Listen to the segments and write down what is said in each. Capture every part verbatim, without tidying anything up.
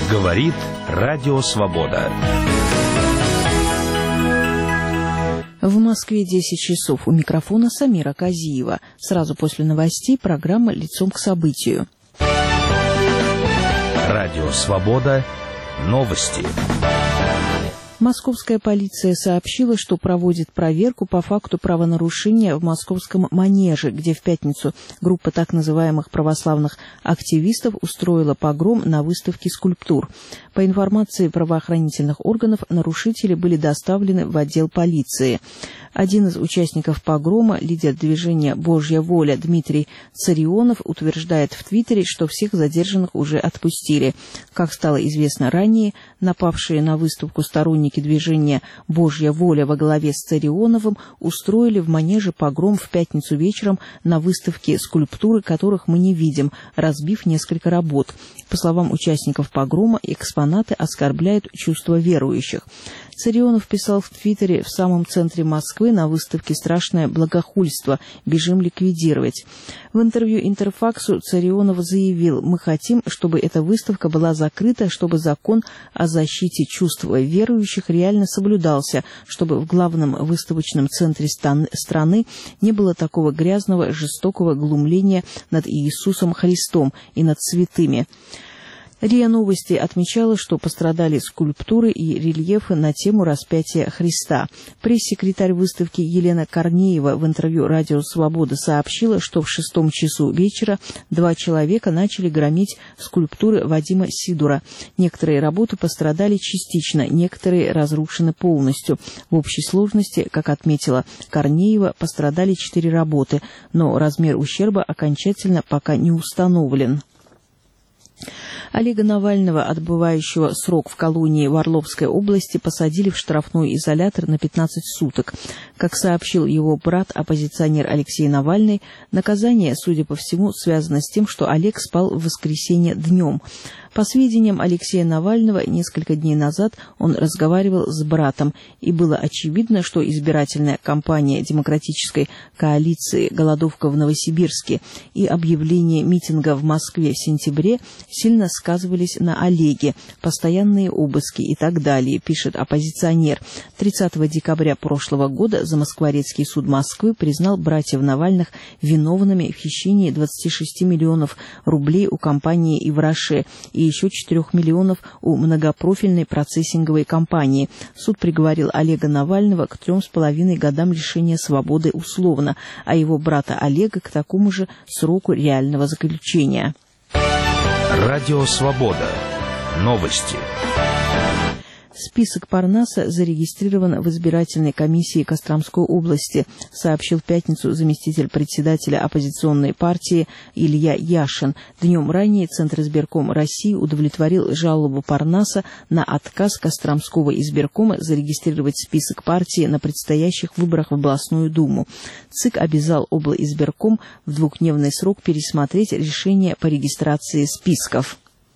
Говорит Радио Свобода. В Москве десять часов. У микрофона Самира Казиева. Сразу после новостей программа «Лицом к событию». Радио Свобода. Новости. Московская полиция сообщила, что проводит проверку по факту правонарушения в московском Манеже, где в пятницу группа так называемых православных активистов устроила погром на выставке скульптур. По информации правоохранительных органов, нарушители были доставлены в отдел полиции. Один из участников погрома, лидер движения «Божья воля» Дмитрий Царионов, утверждает в Твиттере, что всех задержанных уже отпустили. Как стало известно ранее, напавшие на выставку сторонники движения «Божья воля» во главе с Царионовым устроили в Манеже погром в пятницу вечером на выставке скульптуры, которых мы не видим, разбив несколько работ. По словам участников погрома, экспонаты оскорбляют чувства верующих. Царионов писал в Твиттере: «В самом центре Москвы на выставке страшное благохульство. Бежим ликвидировать». В интервью Интерфаксу Царионов заявил: «Мы хотим, чтобы эта выставка была закрыта, чтобы закон о защите чувств верующих реально соблюдался, чтобы в главном выставочном центре страны не было такого грязного, жестокого глумления над Иисусом Христом и над святыми». РИА Новости отмечала, что пострадали скульптуры и рельефы на тему распятия Христа. Пресс-секретарь выставки Елена Корнеева в интервью «Радио Свобода» сообщила, что в шестом часу вечера два человека начали громить скульптуры Вадима Сидура. Некоторые работы пострадали частично, некоторые разрушены полностью. В общей сложности, как отметила Корнеева, пострадали четыре работы, но размер ущерба окончательно пока не установлен. Олега Навального, отбывающего срок в колонии в Орловской области, посадили в штрафной изолятор на пятнадцать суток. Как сообщил его брат, оппозиционер Алексей Навальный, наказание, судя по всему, связано с тем, что Олег спал в воскресенье днем. По сведениям Алексея Навального, несколько дней назад он разговаривал с братом, и было очевидно, что избирательная кампания демократической коалиции «Голодовка в Новосибирске» и объявление митинга в Москве в сентябре сильно сказывались на Олеге, постоянные обыски и так далее, пишет оппозиционер. тридцатого декабря прошлого года Замоскворецкий суд Москвы признал братьев Навальных виновными в хищении двадцати шести миллионов рублей у компании «Ивраше» и еще четырех миллионов у многопрофильной процессинговой компании. Суд приговорил Олега Навального к трем с половиной годам лишения свободы условно, а его брата Олега к такому же сроку реального заключения. Радио Свобода. Новости. Список Парнаса зарегистрирован в избирательной комиссии Костромской области, сообщил в пятницу заместитель председателя оппозиционной партии Илья Яшин. Днем ранее Центр избирком России удовлетворил жалобу Парнаса на отказ Костромского избиркома зарегистрировать список партии на предстоящих выборах в областную думу. ЦИК обязал облизбирком в двухдневный срок пересмотреть решение по регистрации списков.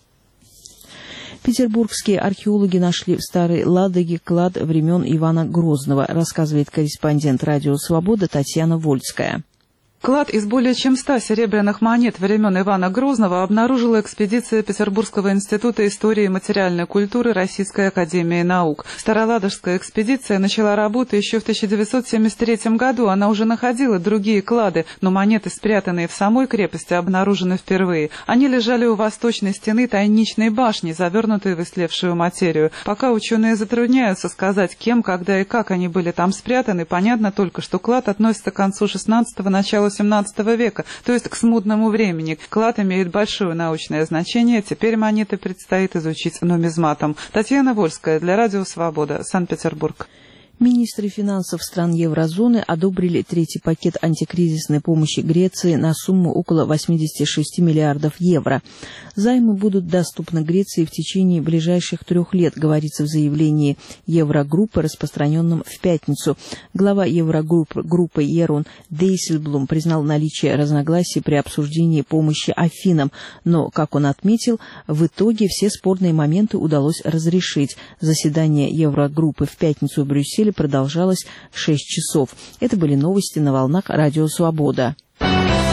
Петербургские археологи нашли в Старой Ладоге клад времен Ивана Грозного, рассказывает корреспондент «Радио Свобода» Татьяна Вольская. Клад из более чем ста серебряных монет времен Ивана Грозного обнаружила экспедиция Петербургского института истории и материальной культуры Российской академии наук. Староладожская экспедиция начала работу еще в тысяча девятьсот семьдесят третьем году. Она уже находила другие клады, но монеты, спрятанные в самой крепости, обнаружены впервые. Они лежали у восточной стены тайничной башни, завернутые в истлевшую материю. Пока ученые затрудняются сказать, кем, когда и как они были там спрятаны, понятно только, что клад относится к концу шестнадцатого, началу семнадцатого века, то есть к смутному времени. Клад имеет большое научное значение, теперь монеты предстоит изучить нумизматом. Татьяна Вольская для Радио Свобода, Санкт-Петербург. Министры финансов стран еврозоны одобрили третий пакет антикризисной помощи Греции на сумму около восемьдесят шесть миллиардов евро. Займы будут доступны Греции в течение ближайших трех лет, говорится в заявлении Еврогруппы, распространенном в пятницу. Глава Еврогруппы группы Ерун Дейсельблум признал наличие разногласий при обсуждении помощи Афинам, но, как он отметил, в итоге все спорные моменты удалось разрешить. Заседание Еврогруппы в пятницу в Брюсселе продолжалось шесть часов. Это были новости на волнах Радио Свобода.